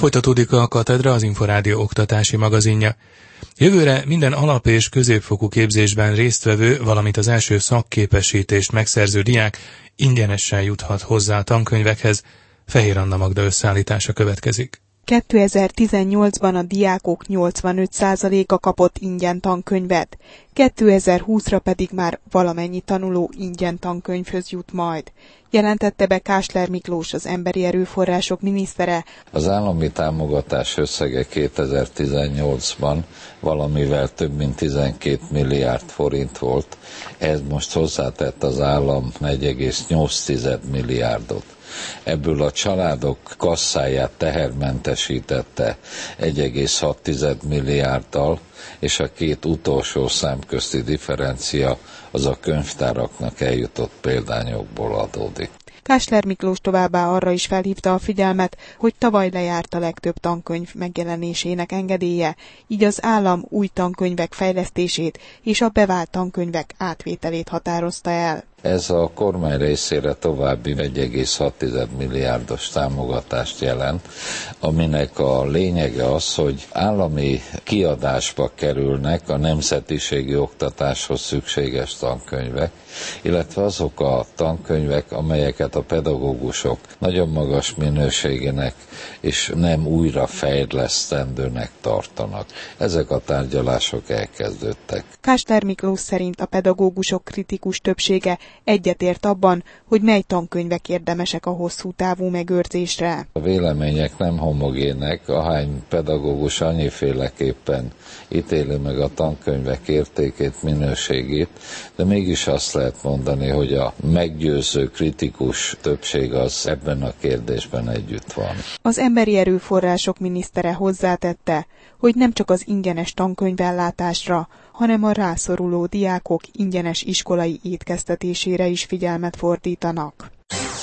Folytatódik a Katedra, az Inforádió oktatási magazinja. Jövőre minden alap- és középfokú képzésben résztvevő, valamint az első szakképesítést megszerző diák ingyenesen juthat hozzá a tankönyvekhez. Fehér Anna Magda összeállítása következik. 2018-ban a diákok 85%-a kapott ingyen tankönyvet, 2020-ra pedig már valamennyi tanuló ingyen tankönyvhöz jut majd, jelentette be Kásler Miklós, az Emberi Erőforrások minisztere. Az állami támogatás összege 2018-ban valamivel több mint 12 milliárd forint volt, ehhez most hozzátett az állam 1,8 milliárdot. Ebből a családok kasszáját tehermentesítette 1,6 milliárddal, és a két utolsó szám közti differencia az a könyvtáraknak eljutott példányokból adódik. Kásler Miklós továbbá arra is felhívta a figyelmet, hogy tavaly lejárt a legtöbb tankönyv megjelenésének engedélye, így az állam új tankönyvek fejlesztését és a bevált tankönyvek átvételét határozta el. Ez a kormány részére további 1,6 milliárdos támogatást jelent, aminek a lényege az, hogy állami kiadásba kerülnek a nemzetiségi oktatáshoz szükséges tankönyvek, illetve azok a tankönyvek, amelyeket a pedagógusok nagyon magas minőségének és nem újra fejlesztendőnek tartanak. Ezek a tárgyalások elkezdődtek. Kásler Miklós szerint a pedagógusok kritikus többsége egyetért abban, hogy mely tankönyvek érdemesek a hosszú távú megőrzésre. A vélemények nem homogének, ahány pedagógus annyiféleképpen ítéli meg a tankönyvek értékét, minőségét, de mégis azt lehet mondani, hogy a meggyőző kritikus többség az ebben a kérdésben együtt van. Az Emberi Erőforrások minisztere hozzátette, hogy nem csak az ingyenes tankönyvellátásra, hanem a rászoruló diákok ingyenes iskolai étkeztetésére is figyelmet fordítanak.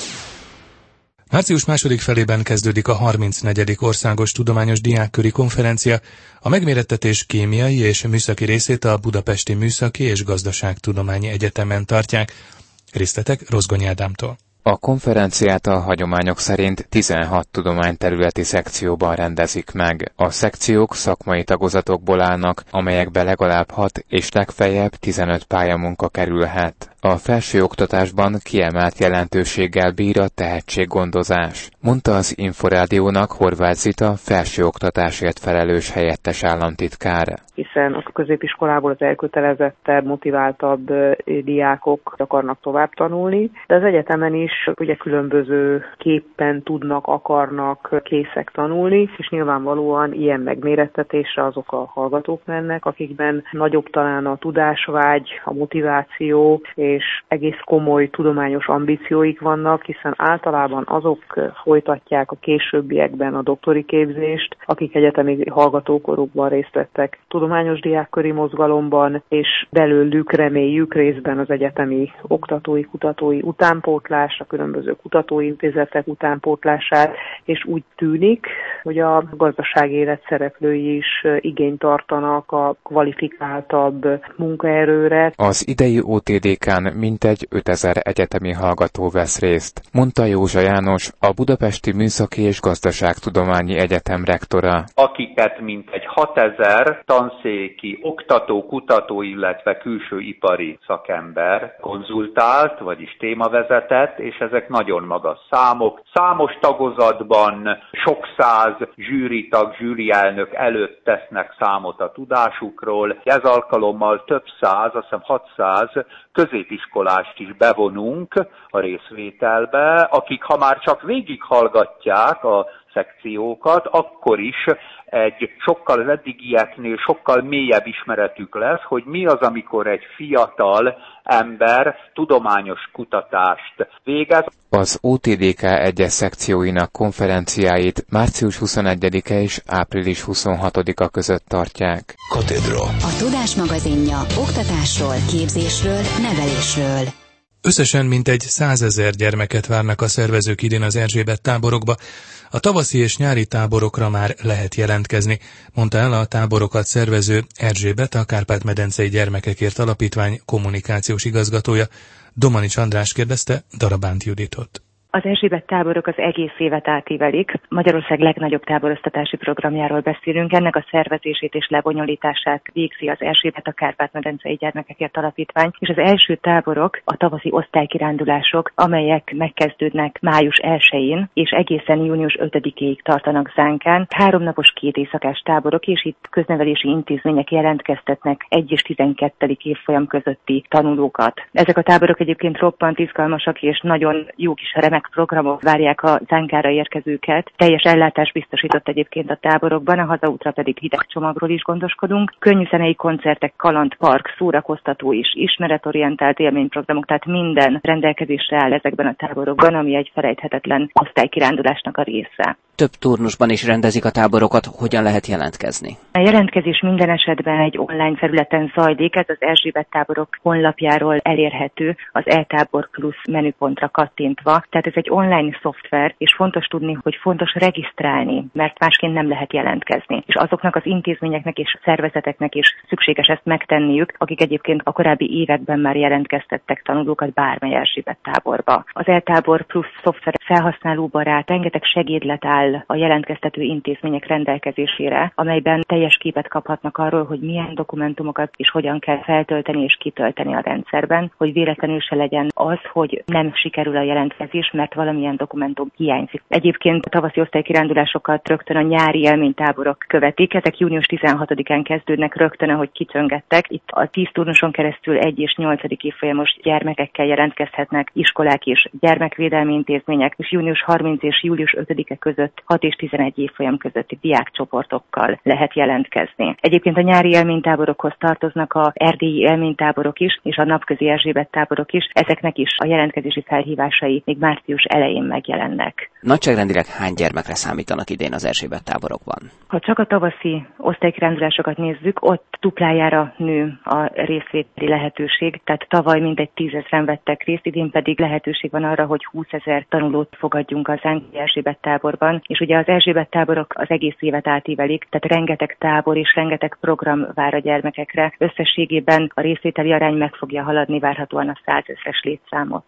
Március második felében kezdődik a 34. Országos Tudományos Diákköri Konferencia. A megmérettetés kémiai és műszaki részét a Budapesti Műszaki és Gazdaságtudományi Egyetemen tartják. Részletek Rozgony Ádámtól. A konferenciát a hagyományok szerint 16 tudományterületi szekcióban rendezik meg. A szekciók szakmai tagozatokból állnak, amelyekbe legalább 6 és legfeljebb 15 pályamunka kerülhet. A felsőoktatásban kiemelt jelentőséggel bír a tehetséggondozás, mondta az Inforádiónak Horváth Zita felsőoktatásért felelős helyettes államtitkár. Hiszen a középiskolából az elkötelezettebb, motiváltabb diákok akarnak tovább tanulni, de az egyetemen is ugye különböző képpen tudnak, akarnak, készek tanulni, és nyilvánvalóan ilyen megmérettetésre azok a hallgatók mennek, akikben nagyobb talán a tudásvágy, a motiváció, és egész komoly tudományos ambícióik vannak, hiszen általában azok folytatják a későbbiekben a doktori képzést, akik egyetemi hallgatókorukban részt vettek tudományos diákköri mozgalomban, és belőlük reméljük részben az egyetemi oktatói, kutatói utánpótlás, a különböző kutatóintézetek utánpótlását, és úgy tűnik, hogy a gazdasági élet szereplői is igényt tartanak a kvalifikáltabb munkaerőre. Az idei OTDK-n mintegy 5000 egyetemi hallgató vesz részt, mondta Józsa János, a Budapesti Műszaki és Gazdaságtudományi Egyetem rektora. Akiket mintegy 6000 tanszéki oktató, kutató, illetve külső ipari szakember konzultált, vagyis témavezetett, és ezek nagyon magas számok. Számos tagozatban sok száz zsűritag, zsűrielnök előtt tesznek számot a tudásukról. Ez alkalommal több száz, azt hiszem 600 középiskolást is bevonunk a részvételbe, akik ha már csak végighallgatják a szekciókat, akkor is egy sokkal az eddigieknél sokkal mélyebb ismeretük lesz, hogy mi az, amikor egy fiatal ember tudományos kutatást végez. Az OTDK egyes szekcióinak konferenciáit március 21-e és április 26-a között tartják. Katedra. A Tudás magazinja oktatásról, képzésről, nevelésről. Összesen mintegy 100 000 gyermeket várnak a szervezők idén az Erzsébet táborokba. A tavaszi és nyári táborokra már lehet jelentkezni, mondta el a táborokat szervező Erzsébet, a Kárpát-medencei Gyermekekért Alapítvány kommunikációs igazgatója. Domanics András kérdezte Darabánt Juditot. Az Erzsébet táborok az egész évet átívelik. Magyarország legnagyobb táboroztatási programjáról beszélünk. Ennek a szervezését és lebonyolítását végzi az Erzsébet a Kárpát-medencei Gyermekekért Alapítvány, és az első táborok a tavaszi osztálykirándulások, amelyek megkezdődnek május 1-én, és egészen június 5-ig tartanak Zánkán. 3 napos 2 éjszakás táborok, és itt köznevelési intézmények jelentkeztetnek 1 és 12. évfolyam közötti tanulókat. Ezek a táborok egyébként roppant izgalmasak, és nagyon jó kis remek programok várják a Zánkára érkezőket. Teljes ellátás biztosított egyébként a táborokban, a hazaútra pedig hideg csomagról is gondoskodunk. Könnyű zenei koncertek, kalandpark, szórakoztató és ismeretorientált élményprogramok, tehát minden rendelkezésre áll ezekben a táborokban, ami egy felejthetetlen osztálykirándulásnak a része. Több turnusban is rendezik a táborokat, hogyan lehet jelentkezni? A jelentkezés minden esetben egy online felületen zajlik, ez az Erzsébet táborok honlapjáról elérhető, az e-tábor plusz menüpontra kattintva. Tehát ez egy online szoftver, és fontos tudni, hogy fontos regisztrálni, mert másként nem lehet jelentkezni. És azoknak az intézményeknek és szervezeteknek is szükséges ezt megtenniük, akik egyébként a korábbi években már jelentkeztettek tanulókat bármely Erzsébet táborba. Az e-tábor plusz szoftver felhasználóbarát, rengeteg segédlet áll a jelentkeztető intézmények rendelkezésére, amelyben teljes képet kaphatnak arról, hogy milyen dokumentumokat és hogyan kell feltölteni és kitölteni a rendszerben, hogy véletlenül se legyen az, hogy nem sikerül a jelentkezés, mert valamilyen dokumentum hiányzik. Egyébként a tavaszi osztálykirándulásokat rögtön a nyári élménytáborok követik, ezek június 16-án kezdődnek rögtön, ahogy kicsöngettek. Itt a 10 turnuson keresztül 1 és 8. évfolyamos gyermekekkel jelentkezhetnek iskolák és gyermekvédelmi intézmények, és június 30 és július 5-e között 6 és 11 évfolyam közötti diákcsoportokkal lehet jelentkezni. Egyébként a nyári élménytáborokhoz tartoznak a erdélyi élménytáborok is, és a napközi Erzsébet táborok is. Ezeknek is a jelentkezési felhívásai még március elején megjelennek. Nagyságrendileg hány gyermekre számítanak idén az Erzsébet táborokban? Ha csak a tavaszi osztálykirándulásokat nézzük, ott duplájára nő a részvételi lehetőség, tehát tavaly mintegy 10 000-en vettek részt, idén pedig lehetőség van arra, hogy 20 000 tanulót fogadjunk az Erzsébet táborban, és ugye az Erzsébet táborok az egész évet átívelik, tehát rengeteg tábor és rengeteg program vár a gyermekekre. Összességében a részvételi arány meg fogja haladni várhatóan a 100 000-es létszámot.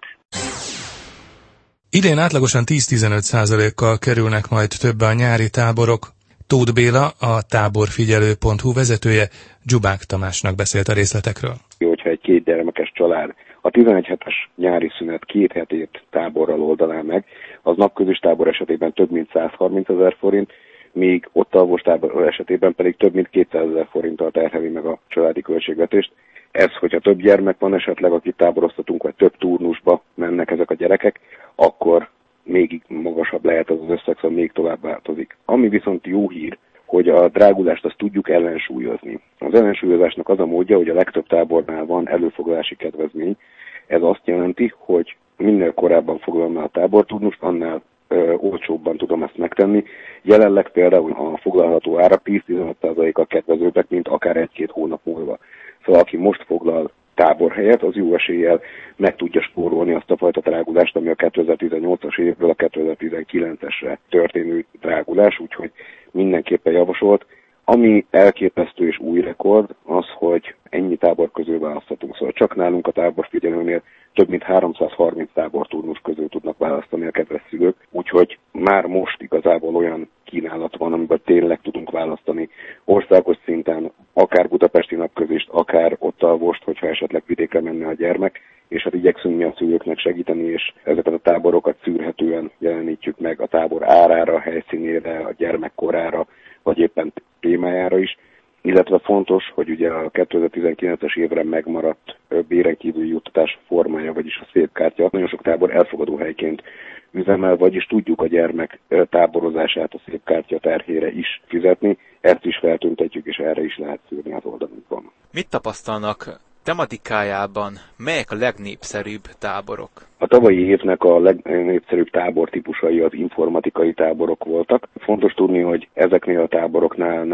Idén átlagosan 10-15%-kal kerülnek majd többe a nyári táborok. Tóth Béla, a táborfigyelő.hu vezetője, Dzsubák Tamásnak beszélt a részletekről. Hogyha egy 2 gyermekes család a 11 hetes nyári szünet 2 hetét táborral oldaná meg, az napközis tábor esetében több mint 130 000 forint, míg ott alvós tábor esetében pedig több mint 200 000 forinttal terheli meg a családi költségvetést. Ez, hogyha több gyermek van esetleg, akit táboroztatunk, vagy több turnusba mennek ezek a gyerekek, akkor még magasabb lehet az összeg, szóval még tovább változik. Ami viszont jó hír, hogy a drágulást azt tudjuk ellensúlyozni. Az ellensúlyozásnak az a módja, hogy a legtöbb tábornál van előfoglalási kedvezmény. Ez azt jelenti, hogy minél korábban foglalom el a táborturnust, annál olcsóbban tudom ezt megtenni. Jelenleg például a foglalható ára 10-15%-kal kedvezőbbek, mint akár 1-2 hónap múlva. Szóval aki most foglal táborhelyet, az jó eséllyel meg tudja spórolni azt a fajta drágulást, ami a 2018-as évből a 2019-esre történő drágulás, úgyhogy mindenképpen javasolt. Ami elképesztő és új rekord, az, hogy ennyi tábor közül választhatunk. Szóval csak nálunk a táborfigyelőnél több mint 330 táborturnus közül tudnak választani a kedves szülők, úgyhogy már most igazából olyan kínálat van, amiben tényleg tudunk választani országos szinten, akár budapesti napközist, akár ott alvost, hogyha esetleg vidékre menne a gyermek, és hát igyekszünk mi a szülőknek segíteni, és ezeket a táborokat szűrhetően jelenítjük meg a tábor árára, a helyszínére, a gyermekkorára, vagy éppen témájára is. Illetve fontos, hogy ugye a 2019-es évre megmaradt béren kívüli juttatás formája, vagyis a szépkártya nagyon sok tábor elfogadó helyként üzemel, vagyis tudjuk a gyermek táborozását a szépkártya terhére is fizetni, ezt is feltüntetjük, és erre is lehet szűrni az oldalunkban. Mit tapasztalnak tematikájában, melyek a legnépszerűbb táborok? A tavalyi évnek a legnépszerűbb tábortípusai az informatikai táborok voltak. Fontos tudni, hogy ezeknél a táboroknál nem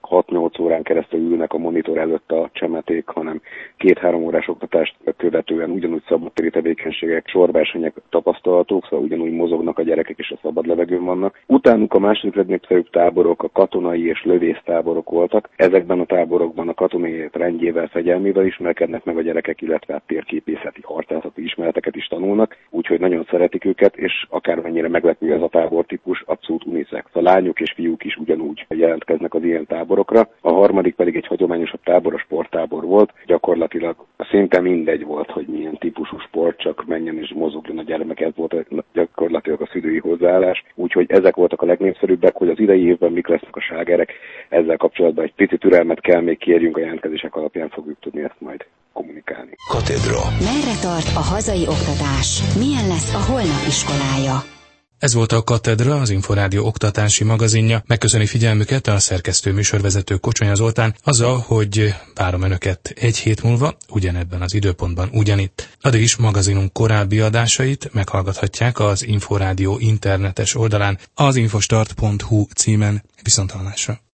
6-8 órán keresztül ülnek a monitor előtt a csemeték, hanem 2-3 órás oktatást követően ugyanúgy szabadtéri tevékenységek, sorversenyek tapasztalatok, szóval ugyanúgy mozognak a gyerekek és a szabad levegőn vannak. Utánuk a második legnépszerűbb táborok a katonai és lövésztáborok voltak. Ezekben a táborokban a katonai rendjével, fegyelmével ismerkednek meg a gyerekek, illetve térképészeti, harcászati ismereteket is tanulnak, úgyhogy nagyon szeretik őket, és akármennyire meglepő ez a tábortípus, abszolút unisex. A lányok és fiúk is ugyanúgy jelentkeznek az ilyen táborokra. A harmadik pedig egy hagyományosabb tábor, a sporttábor volt. Gyakorlatilag szinte mindegy volt, hogy milyen típusú sport, csak menjen és mozogjon a gyermek, ez volt gyakorlatilag a szülői hozzáállás. Úgyhogy ezek voltak a legnépszerűbbek, hogy az idei évben mik lesznek a slágerek. Ezzel kapcsolatban egy pici türelmet kell még kérjünk, a jelentkezések alapján fogjuk tudni ezt majd kommunikálni. Katedra. Merre tart a hazai oktatás? Milyen lesz a holnap iskolája? Ez volt a Katedra, az Inforádió oktatási magazinja. Megköszöni figyelmüket a szerkesztő műsorvezető Kocsonya Zoltán azzal, hogy várom önöket egy hét múlva, ugyanebben az időpontban ugyanitt. Addig is magazinunk korábbi adásait meghallgathatják az Inforádió internetes oldalán, az infostart.hu címen. Viszonthallásra.